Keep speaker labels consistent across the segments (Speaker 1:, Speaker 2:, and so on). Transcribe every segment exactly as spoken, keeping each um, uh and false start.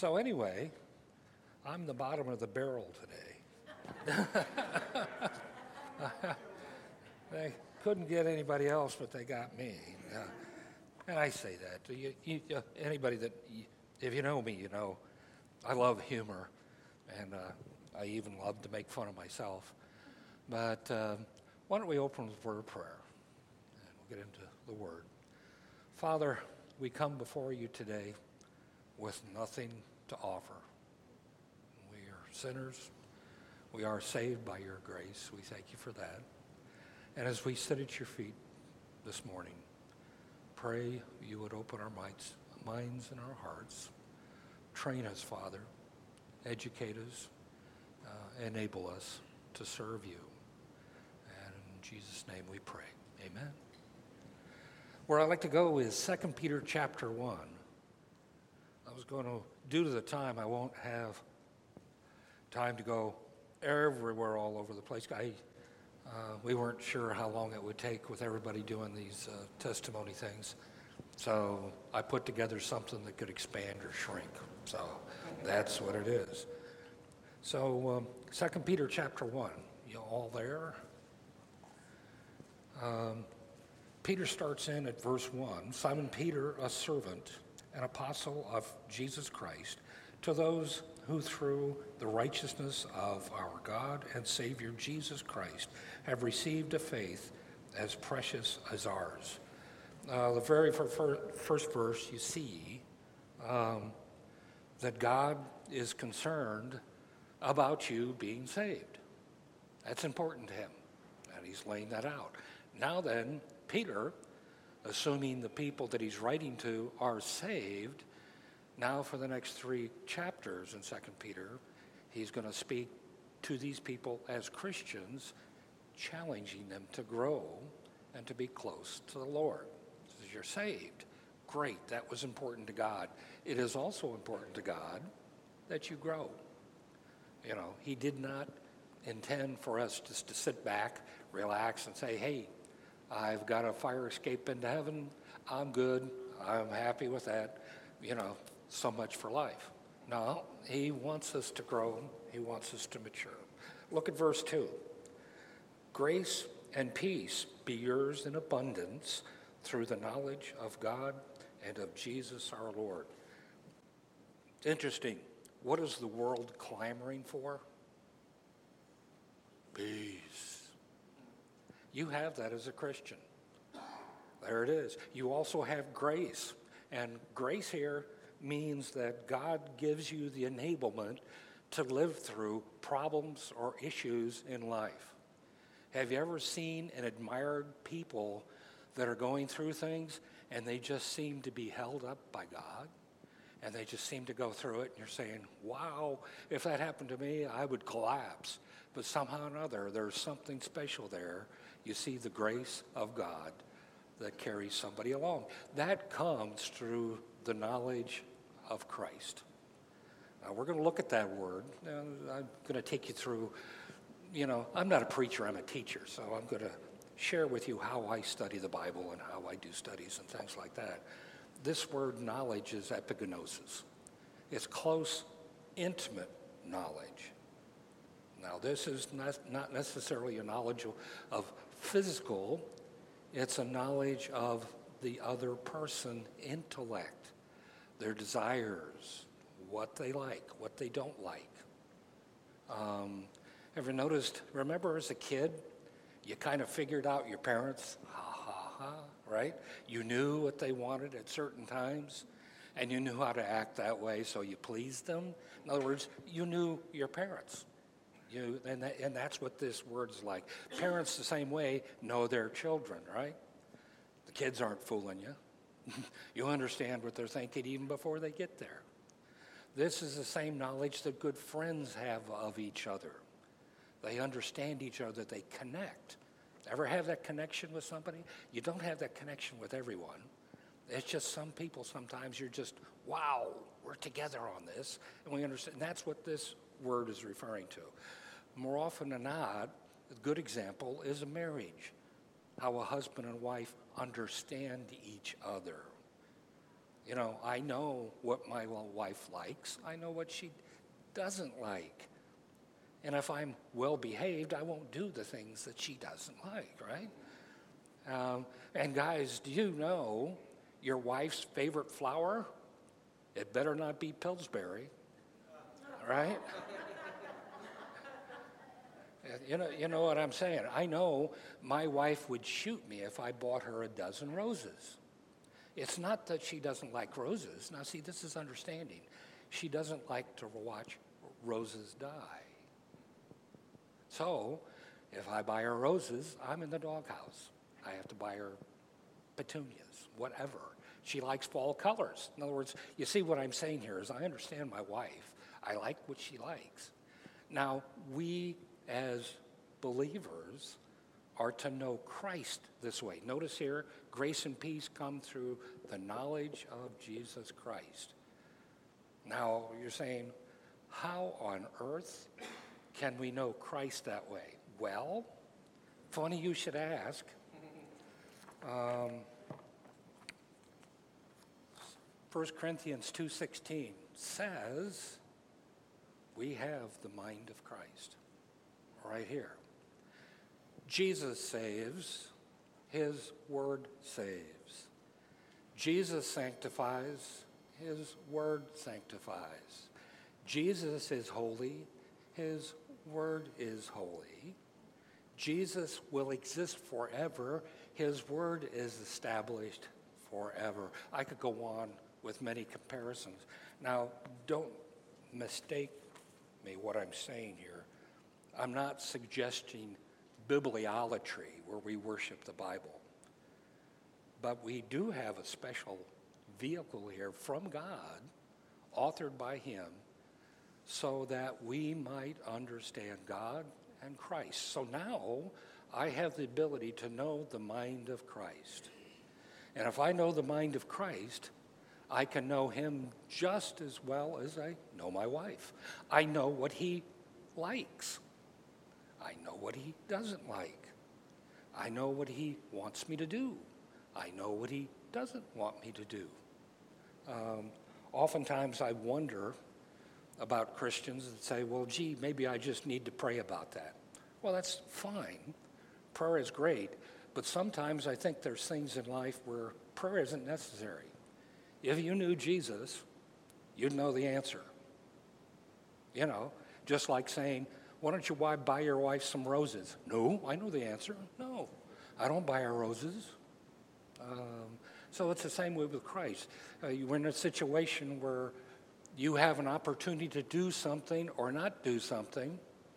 Speaker 1: So anyway, I'm the bottom of the barrel today. They couldn't get anybody else, but they got me. Uh, and I say that. You, you, uh, anybody that, you, if you know me, you know I love humor, and uh, I even love to make fun of myself. But uh, why don't we open with a word of prayer, and we'll get into the Word. Father, we come before you today with nothing to offer. We are sinners. We are saved by your grace. We thank you for that. And as we sit at your feet this morning, pray you would open our minds, minds and our hearts. Train us, Father. Educate us. Uh, enable us to serve you. And in Jesus' name we pray. Amen. Where I'd like to go is Second Peter chapter one. I was going to, due to the time, I won't have time to go everywhere all over the place. I, uh, we weren't sure how long it would take with everybody doing these uh, testimony things. So I put together something that could expand or shrink. So that's what it is. So um, Second Peter chapter one, you all there? Um, Peter starts in at verse one. Simon Peter, a servant, an apostle of Jesus Christ, to those who through the righteousness of our God and Savior Jesus Christ have received a faith as precious as ours. Uh, the very first verse, you see um, that God is concerned about you being saved. That's important to him, and he's laying that out. Now then, Peter, assuming the people that he's writing to are saved, now for the next three chapters in Second Peter, he's going to speak to these people as Christians, challenging them to grow and to be close to the Lord. He says, you're saved. Great, that was important to God. It is also important to God that you grow. You know, he did not intend for us just to sit back, relax, and say, hey, I've got a fire escape into heaven. I'm good. I'm happy with that. You know, so much for life. No, he wants us to grow. He wants us to mature. Look at verse two. Grace and peace be yours in abundance through the knowledge of God and of Jesus our Lord. It's interesting. What is the world clamoring for? Peace. You have that as a Christian. There it is. You also have grace. And grace here means that God gives you the enablement to live through problems or issues in life. Have you ever seen and admired people that are going through things and they just seem to be held up by God? And they just seem to go through it, and you're saying, wow, if that happened to me, I would collapse. But somehow or another, there's something special there. You see the grace of God that carries somebody along. That comes through the knowledge of Christ. Now, we're going to look at that word. Now, I'm going to take you through, you know, I'm not a preacher, I'm a teacher, so I'm going to share with you how I study the Bible and how I do studies and things like that. This word knowledge is epignosis. It's close, intimate knowledge. Now, this is not, not necessarily a knowledge of, of physical, it's a knowledge of the other person, intellect, their desires, what they like, what they don't like. Um, ever noticed, remember as a kid, you kind of figured out your parents, ha ha ha, right? You knew what they wanted at certain times, and you knew how to act that way, so you pleased them. In other words, you knew your parents. You, and, that, and that's what this word's like. Parents, the same way, know their children, right? The kids aren't fooling you. You understand what they're thinking even before they get there. This is the same knowledge that good friends have of each other. They understand each other. They connect. Ever have that connection with somebody? You don't have that connection with everyone. It's just some people sometimes you're just, wow, we're together on this. And we understand. And that's what this word is referring to. More often than not, a good example is a marriage. How a husband and wife understand each other. You know, I know what my wife likes. I know what she doesn't like. And if I'm well behaved, I won't do the things that she doesn't like, right? Um, and guys, do you know your wife's favorite flower? It better not be Pillsbury, right? You know, you know what I'm saying? I know my wife would shoot me if I bought her a dozen roses. It's not that she doesn't like roses. Now, see, this is understanding. She doesn't like to watch roses die. So, if I buy her roses, I'm in the doghouse. I have to buy her petunias, whatever. She likes fall colors. In other words, you see what I'm saying here is I understand my wife. I like what she likes. Now, we as believers are to know Christ this way. Notice here, grace and peace come through the knowledge of Jesus Christ. Now, you're saying, how on earth can we know Christ that way? Well, funny you should ask. Um, First Corinthians two sixteen says we have the mind of Christ right here. Jesus saves, his word saves. Jesus sanctifies, his word sanctifies. Jesus is holy, his word is holy. Jesus will exist forever, his word is established forever. I could go on with many comparisons. Now, don't mistake me what I'm saying here. I'm not suggesting bibliolatry where we worship the Bible. But we do have a special vehicle here from God, authored by him, so that we might understand God and Christ. So now I have the ability to know the mind of Christ. And if I know the mind of Christ, I can know him just as well as I know my wife. I know what he likes. I know what he doesn't like. I know what he wants me to do. I know what he doesn't want me to do. Um, oftentimes I wonder about Christians that say, well, gee, maybe I just need to pray about that. Well, that's fine. Prayer is great. But sometimes I think there's things in life where prayer isn't necessary. If you knew Jesus, you'd know the answer. You know, just like saying, why don't you buy your wife some roses? No, I know the answer. No, I don't buy her roses. Um, so it's the same way with Christ. Uh, you're in a situation where you have an opportunity to do something or not do something.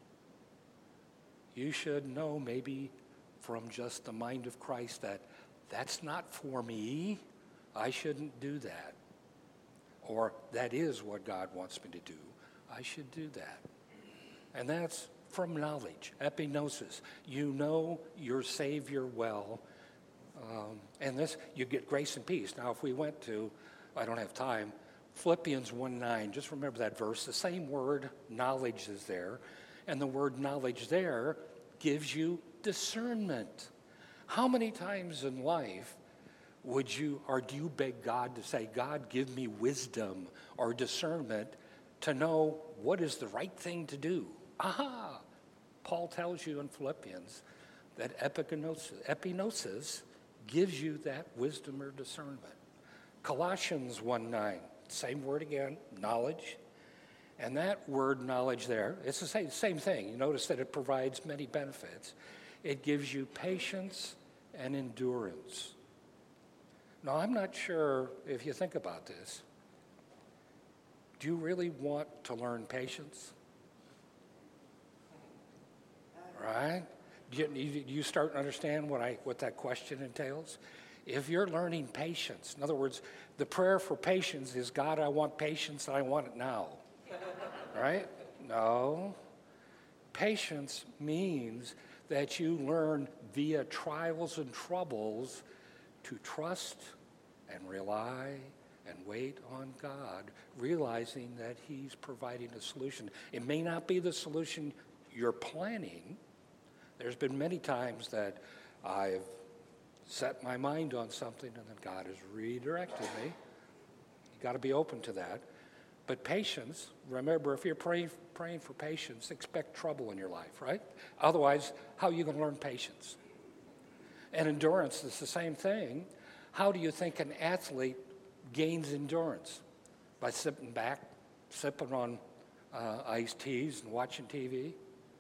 Speaker 1: You should know maybe from just the mind of Christ that that's not for me. I shouldn't do that. Or that is what God wants me to do. I should do that. And that's from knowledge, epignosis. You know your Savior well. Um, and this, you get grace and peace. Now, if we went to, I don't have time, Philippians one nine, just remember that verse. The same word, knowledge, is there. And the word knowledge there gives you discernment. How many times in life would you, or do you beg God to say, God, give me wisdom or discernment to know what is the right thing to do? Aha! Paul tells you in Philippians that epignosis, epignosis gives you that wisdom or discernment. Colossians one nine, same word again, knowledge. And that word knowledge there, it's the same, same thing. You notice that it provides many benefits. It gives you patience and endurance. Now, I'm not sure if you think about this. Do you really want to learn patience? Right? Do you, do you start to understand what, I, what that question entails? If you're learning patience, in other words, the prayer for patience is, God, I want patience and I want it now. Right? No. Patience means that you learn via trials and troubles to trust and rely and wait on God, realizing that he's providing a solution. It may not be the solution you're planning. There's been many times that I've set my mind on something and then God has redirected me. got to be open to that. But patience, remember, if you're praying, praying for patience, expect trouble in your life, right? Otherwise, how are you going to learn patience? And endurance is the same thing. How do you think an athlete gains endurance? By sitting back, sipping on uh, iced teas and watching T V?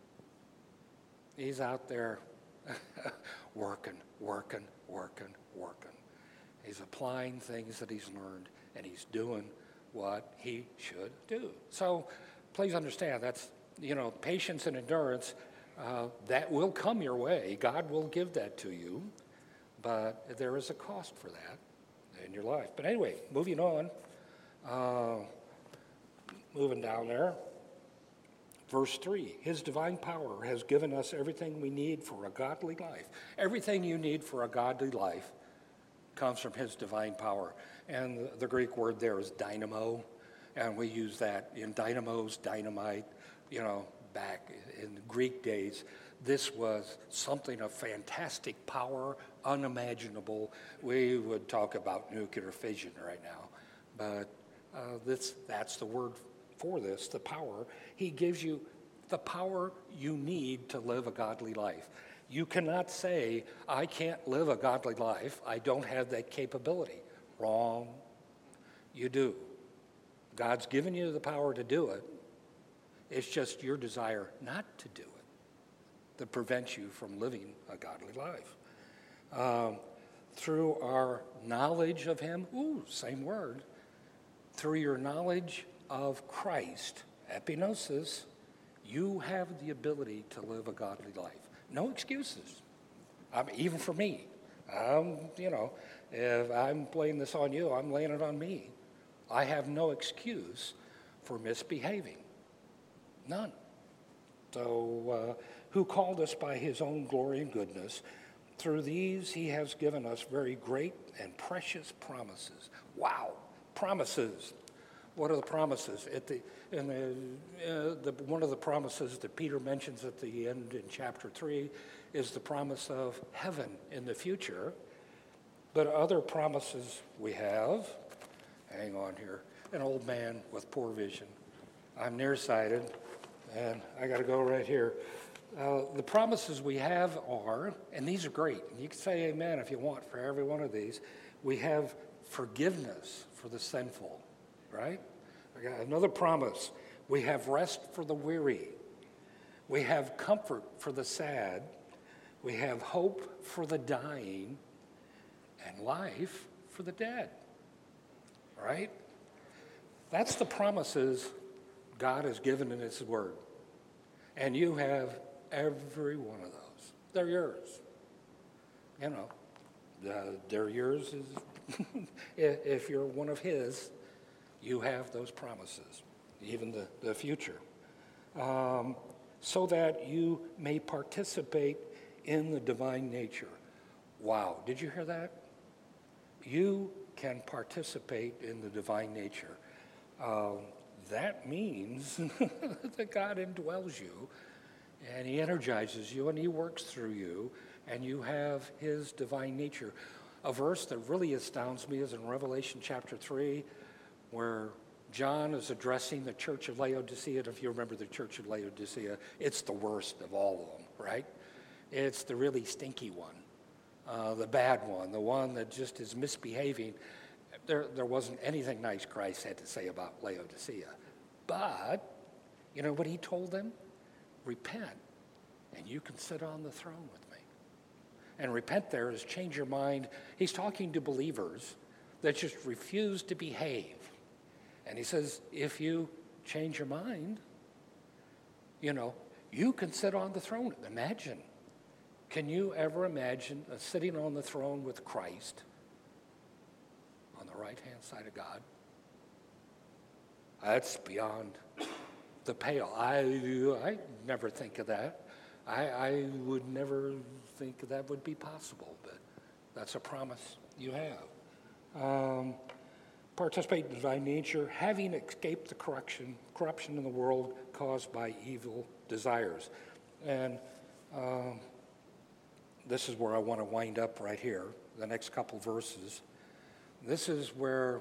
Speaker 1: He's out there working, working, working, working. He's applying things that he's learned, and he's doing what he should do. So please understand, that's, you know, patience and endurance, uh, that will come your way. God will give that to you, but there is a cost for that in your life. But anyway, moving on, uh, moving down there, verse three, his divine power has given us everything we need for a godly life. Everything you need for a godly life comes from his divine power. And the, the Greek word there is dynamo, and we use that in dynamos, dynamite, you know, back in the Greek days. This was something of fantastic power, unimaginable. We would talk about nuclear fission right now, but uh, this, that's the word for this, the power. He gives you the power you need to live a godly life. You cannot say, I can't live a godly life. I don't have that capability. Wrong. You do. God's given you the power to do it. It's just your desire not to do it that prevents you from living a godly life. Um, through our knowledge of him, ooh, same word, through your knowledge of Christ, epinosis, you have the ability to live a godly life. No excuses. I mean, even for me. Um, you know, if I'm laying this on you, I'm laying it on me. I have no excuse for misbehaving. None. So, uh, who called us by his own glory and goodness? Through these, he has given us very great and precious promises. Wow, promises. What are the promises? At the, in the, uh, the, one of the promises that Peter mentions at the end in chapter three is the promise of heaven in the future. But other promises we have, hang on here, an old man with poor vision. I'm nearsighted, and I got to go right here. Uh, the promises we have are, and these are great, you can say amen if you want for every one of these. We have forgiveness for the sinful, right? I got another promise. We have rest for the weary. We have comfort for the sad. We have hope for the dying, and life for the dead, right? That's the promises God has given in his word. And you have every one of those. They're yours. You know, uh, they're yours is if you're one of his, you have those promises, even the, the future, um, so that you may participate in the divine nature. Wow, did you hear that? You can participate in the divine nature. Um, that means that God indwells you, and he energizes you, and he works through you, and you have his divine nature. A verse that really astounds me is in Revelation chapter three, where John is addressing the church of Laodicea. And if you remember the church of Laodicea, it's the worst of all of them, right? It's the really stinky one, uh, the bad one, the one that just is misbehaving. There, there wasn't anything nice Christ had to say about Laodicea. But, you know what he told them? Repent, and you can sit on the throne with me. And repent there is change your mind. He's talking to believers that just refuse to behave. And he says, if you change your mind, you know, you can sit on the throne. Imagine. Can you ever imagine uh, sitting on the throne with Christ on the right-hand side of God? That's beyond the pale. I, I never think of that. I, I would never think that would be possible, but that's a promise you have. Um, participate in the divine nature, having escaped the corruption, corruption in the world caused by evil desires. And um, this is where I want to wind up right here, the next couple verses. This is where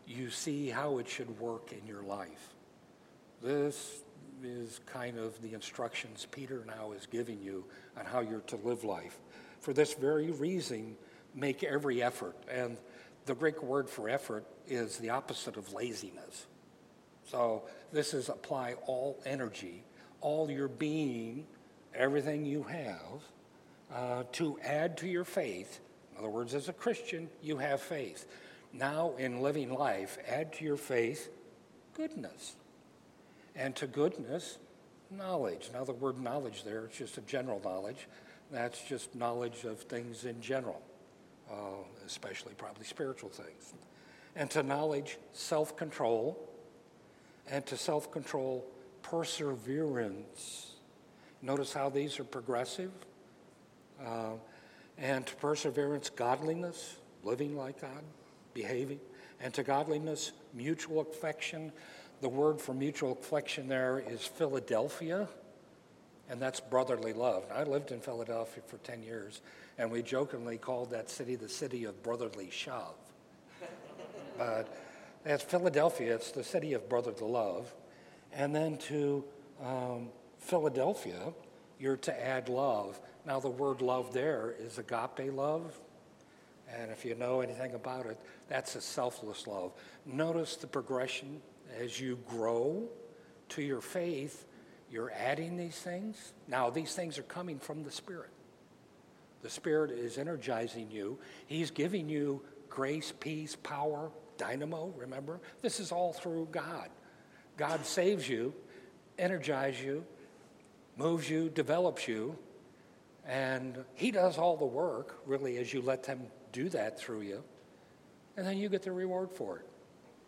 Speaker 1: you see how it should work in your life. This is kind of the instructions Peter now is giving you on how you're to live life. For this very reason, make every effort. And the Greek word for effort is the opposite of laziness. So this is apply all energy, all your being, everything you have, uh, to add to your faith. In other words, as a Christian, you have faith. Now, in living life, add to your faith goodness. And to goodness, knowledge. Now, the word knowledge there, it's just a general knowledge. That's just knowledge of things in general, uh, especially probably spiritual things. And to knowledge, self-control. And to self-control, perseverance. Notice how these are progressive. Uh, and to perseverance, godliness, living like God, behaving. And to godliness, mutual affection. The word for mutual affection there is Philadelphia, and that's brotherly love. I lived in Philadelphia for ten years, and we jokingly called that city the city of brotherly shove. But that's Philadelphia, it's the city of brotherly love. And then to um, Philadelphia, you're to add love. Now the word love there is agape love, and if you know anything about it, that's a selfless love. Notice the progression. As you grow to your faith, you're adding these things. Now, these things are coming from the Spirit. The Spirit is energizing you. He's giving you grace, peace, power, dynamo, remember? This is all through God. God saves you, energizes you, moves you, develops you, and he does all the work, really, as you let him do that through you, and then you get the reward for it.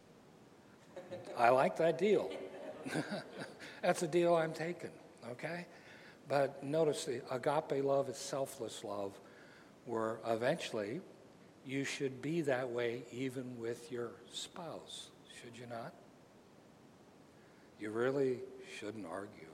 Speaker 1: I like that deal. That's a deal I'm taking, okay? But notice the agape love is selfless love, where eventually you should be that way even with your spouse, should you not? You really shouldn't argue.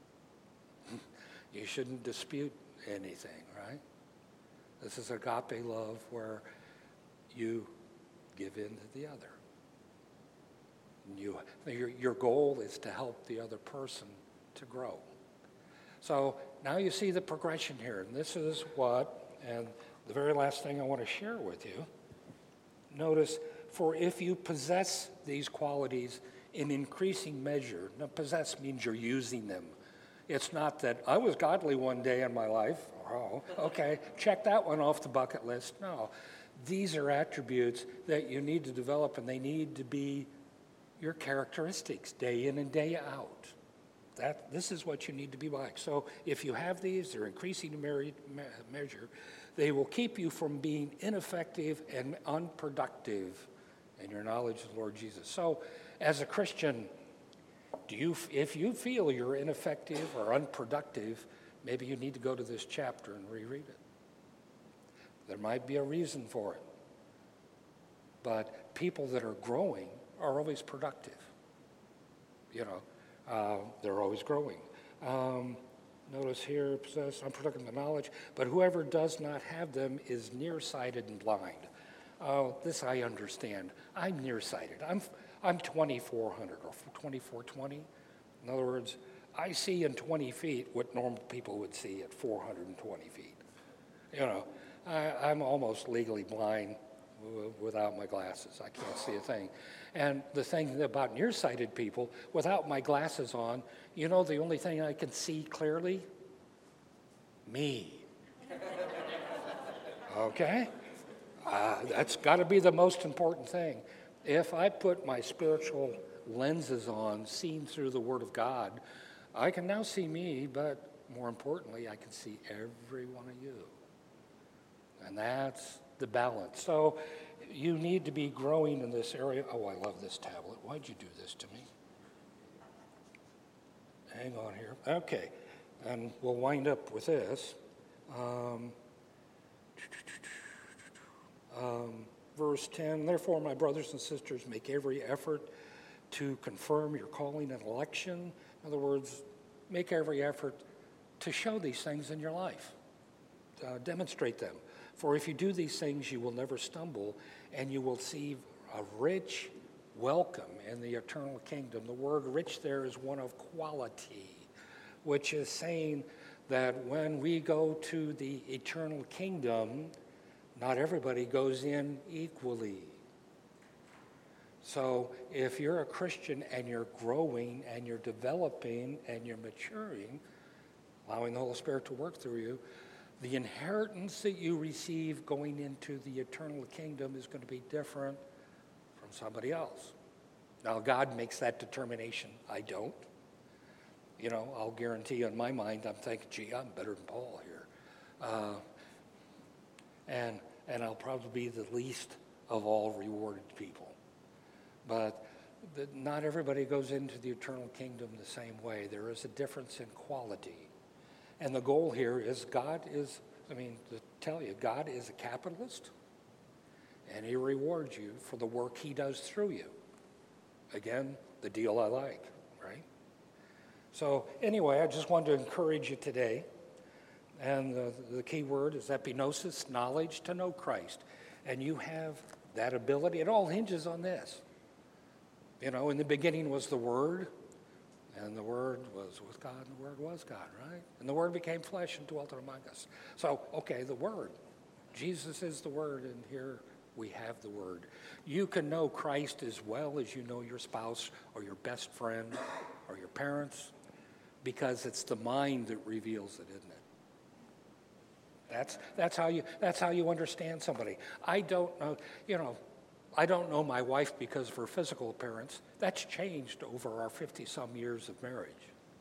Speaker 1: You shouldn't dispute anything, right? This is agape love where you give in to the other. You, your, your goal is to help the other person to grow. So now you see the progression here, and this is what, and the very last thing I want to share with you, notice, for if you possess these qualities in increasing measure, now possess means you're using them. It's not that I was godly one day in my life, oh, okay, check that one off the bucket list. No, these are attributes that you need to develop, and they need to be your characteristics day in and day out. That, this is what you need to be like. So if you have these, they're increasing in me- measure, they will keep you from being ineffective and unproductive in your knowledge of the Lord Jesus. So as a Christian, do you, if you feel you're ineffective or unproductive, maybe you need to go to this chapter and reread it. There might be a reason for it. But people that are growing are always productive. You know, uh, they're always growing. Um, notice here, possess unproductive the knowledge, but whoever does not have them is nearsighted and blind. Oh, this I understand. I'm nearsighted. I'm I'm twenty-four hundred or twenty-four twenty. In other words, I see in twenty feet what normal people would see at four hundred twenty feet. You know, I, I'm almost legally blind without my glasses. I can't see a thing. And the thing about nearsighted people, without my glasses on, you know the only thing I can see clearly? Me. Okay? Uh, that's got to be the most important thing. If I put my spiritual lenses on, seen through the Word of God, I can now see me, but more importantly, I can see every one of you. And that's the balance. So you need to be growing in this area. Oh, I love this tablet. Why'd you do this to me? Hang on here. Okay. And we'll wind up with this. Um, um, verse ten, therefore, my brothers and sisters, make every effort to confirm your calling and election. In other words, make every effort to show these things in your life. Uh, demonstrate them. For if you do these things, you will never stumble, and you will see a rich welcome in the eternal kingdom. The word rich there is one of quality, which is saying that when we go to the eternal kingdom, not everybody goes in equally. So if you're a Christian and you're growing and you're developing and you're maturing, allowing the Holy Spirit to work through you, the inheritance that you receive going into the eternal kingdom is going to be different from somebody else. Now, God makes that determination. I don't. You know, I'll guarantee you in my mind, I'm thinking, gee, I'm better than Paul here. Uh, and, and I'll probably be the least of all rewarded people. But the, not everybody goes into the eternal kingdom the same way. There is a difference in quality. And the goal here is God is, I mean, to tell you, God is a capitalist, and he rewards you for the work he does through you. Again, the deal I like, right? So anyway, I just wanted to encourage you today. And the, the key word is epignosis, knowledge to know Christ. And you have that ability. It all hinges on this. You know, in the beginning was the Word, and the Word was with God, and the Word was God, right? And the Word became flesh and dwelt among us. So, okay, the Word. Jesus is the Word, and here we have the Word. You can know Christ as well as you know your spouse or your best friend or your parents, because it's the mind that reveals it, isn't it? That's, that's, how you, that's how you understand somebody. I don't know, you know, I don't know my wife because of her physical appearance. That's changed over our fifty-some years of marriage.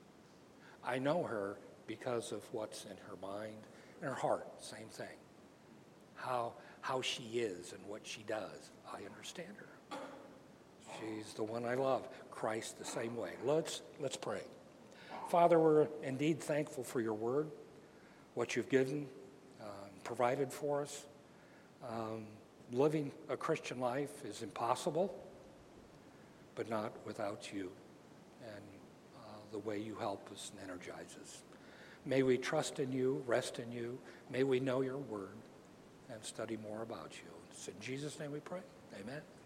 Speaker 1: I know her because of what's in her mind and her heart, same thing. How, how she is and what she does, I understand her. She's the one I love. Christ the same way. Let's, let's pray. Father, we're indeed thankful for your word, what you've given, uh, provided for us. Um, living a Christian life is impossible, but not without you and uh, the way you help us and energize us. May we trust in you, rest in you. May we know your word and study more about you. It's in Jesus' name we pray. Amen.